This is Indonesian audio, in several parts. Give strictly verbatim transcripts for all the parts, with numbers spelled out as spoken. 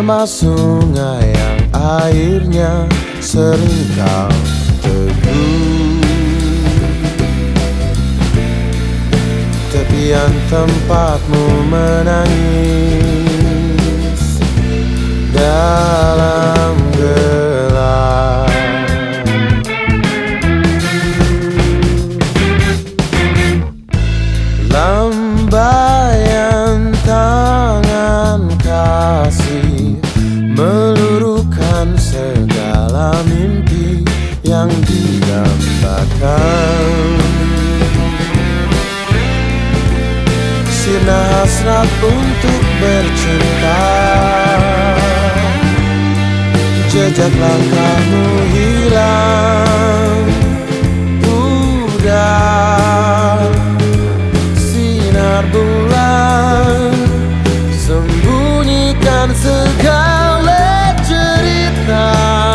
Menjelma sungai yang airnya sering kau teguh, tepian tempatmu menangis dalam gelap. Lambaian tangan kasih meluruhkan segala mimpi yang didambakan. Sirna hasrat untuk bercinta, jejak langkahmu hilang. Udah sinar bulan sembunyikan segala cerita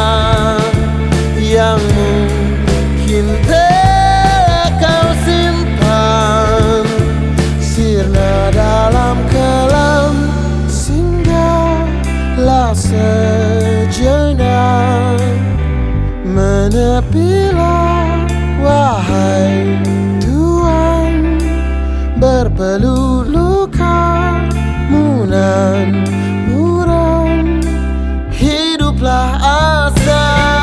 yang mungkin tak kau simpan. Sirna dalam kelam, singgahlah sejenak, menepilah wahai tuan, berpeluh luka munan muram, hiduplah asa.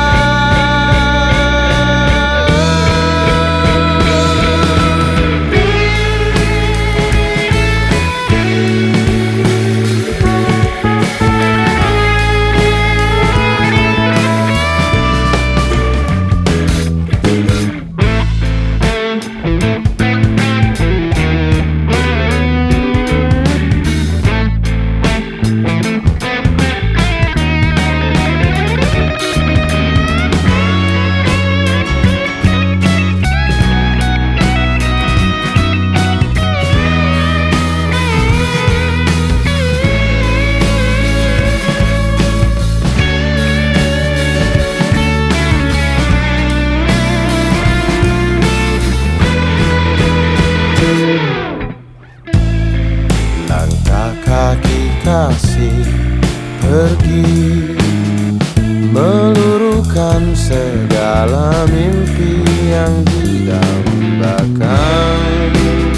Langkah kaki kasih pergi, meluruhkan segala mimpi yang didambakan.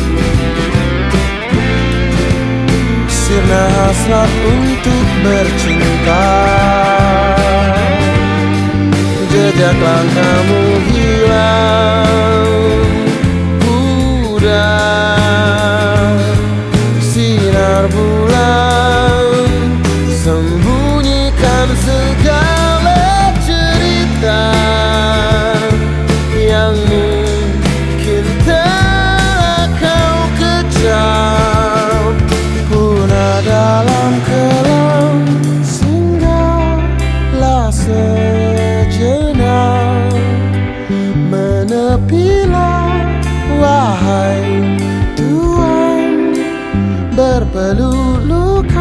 Sirna hasrat untuk bercinta, jejak langkahmu hilang. Udah sinar bulan sembunyikan segala cerita yang mungkin tak kau kecap. Punah dalam kelam, singgahlah sejenak, menepilah wahai tuan, berpeluh luka